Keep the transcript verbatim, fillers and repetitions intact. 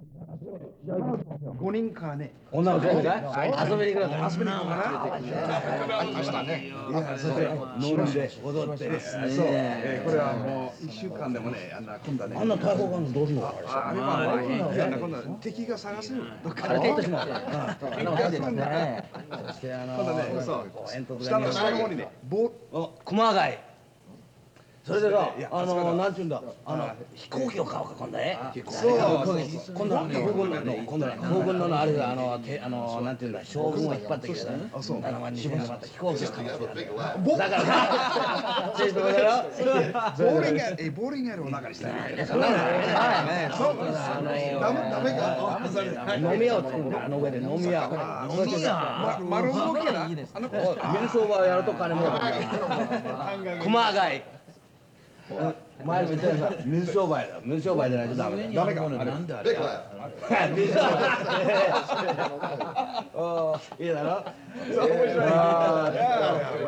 五人かね。 女の子が遊びに行くの。 遊びに行こうかな。明日ね。いや、そして飲んで踊って。 そう。えーこれはもう一週間でもね、あんな今度はね。 あんな大砲ガンどうすんの？ ああれはね、いや今度は敵が探すよ。どっかあれで。 ゲットしますよ。あの入ってますね。そしてあの今度ね、そう。下の下の方にね、棒。 熊谷。それでさいや、 あの、 あそこだなんちゅうんだ、あの、飛行機を買おうか、今度ね。 そう今度はね、空軍の、今度はね、空軍のあれが、あの、て、あの、なんていうんだ、将軍を引っ張ってきてね。 あ、そう。 ななまんにせん円また飛行機を買おうか。だからさ、チェイスとかだろ。 ボーリング、え、ボーリングやるお腹にしたい。 そんなのね、 そう。 あの、 ダメ、ダメか。 飲み屋を作るんだ、あの上で飲み屋を。飲み屋。 丸動きやな。あの子。 水相場やると金儲かる。熊谷。前も言ったように水商売だ。水商売じゃないとダメだ。 ダメか。 なんであれ。 水商売。いいだろ。 面白い。